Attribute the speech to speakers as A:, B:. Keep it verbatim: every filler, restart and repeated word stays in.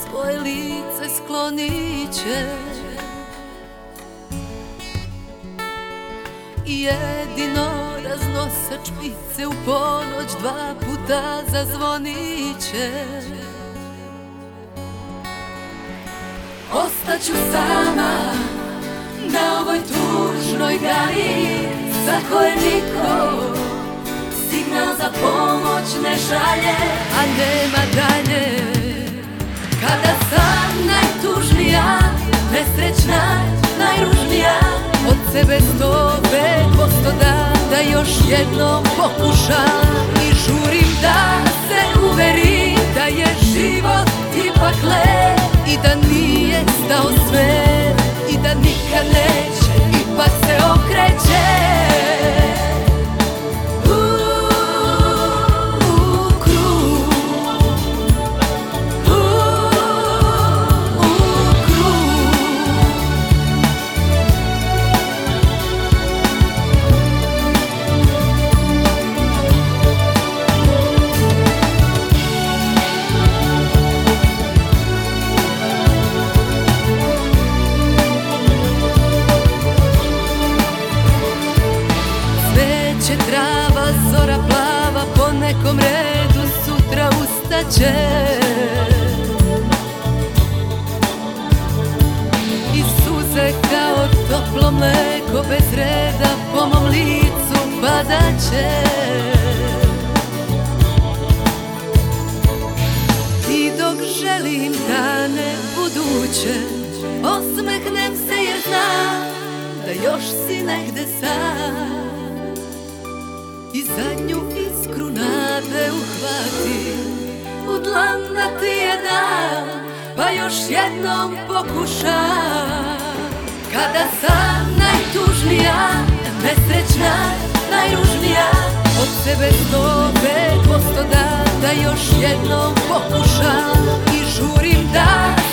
A: svoje lice sklonit će. Jedino raznosač pice u ponoć dva puta zazvonit će. Ostaću sama na ovoj tužnoj gali za koje niko signal za pomoć ne šalje, a nema dalje. Kada sam najtužnija, nesrećna, najružnija, od sebe sto pet posto da, da još jednom pokušam. I žurim da se uverim da je život ipak lep i da nije stao sve i da nikad neće, ipak se okreće. Trava, zora plava, po nekom redu sutra ustaće. I suze kao toplo mleko bez reda po mom licu padaće. I dok želim dane buduće, osmehnem se jer znam da još si negde sam. I zadnju iskru nade uhvatim, u dlan da ti je dam, pa još jednom pokušam. Kada sam najtužnija, nesrećna, najružnija, od sebe sto pet posto da, da još jednom pokušam. I žurim da